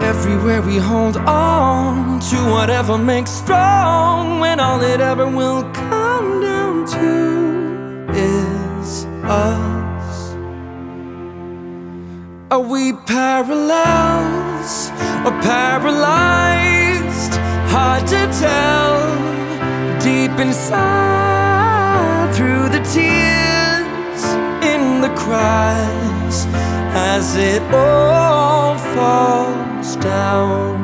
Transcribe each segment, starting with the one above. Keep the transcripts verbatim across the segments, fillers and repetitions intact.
Everywhere we hold on to whatever makes strong, when all it ever will come down to is us. Are we parallels or paralyzed? Hard to tell. Deep inside, through the tears, in the cries, as it all falls down.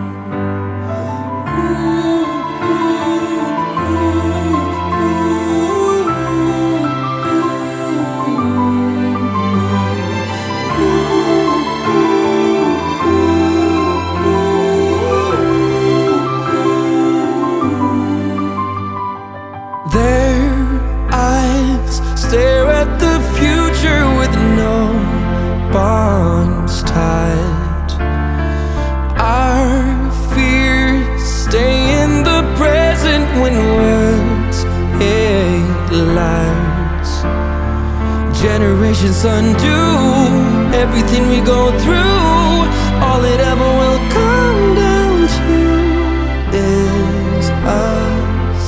Their eyes stare at the future with no bonds tied. Our fears stay in the present when words hate lies. Generations undo everything we go through. All it ever will come down to is us.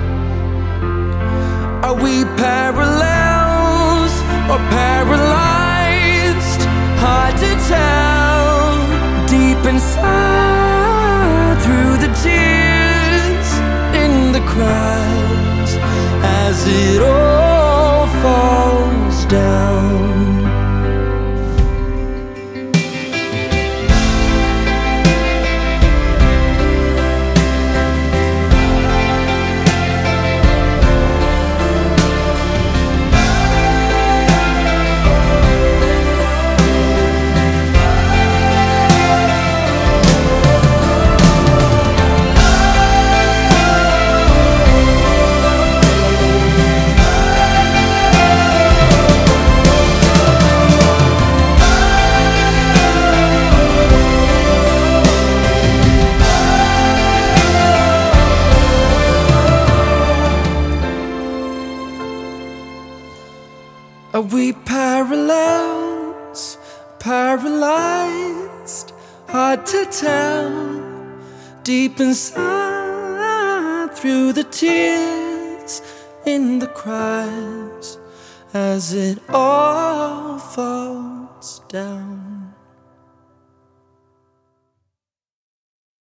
Are we parallels or paralyzed? Hard to tell. Deep inside, through the tears, in the cries, as it all falls down. Are we parallels, paralyzed? Hard to tell. Deep inside, through the tears, in the cries, as it all falls down.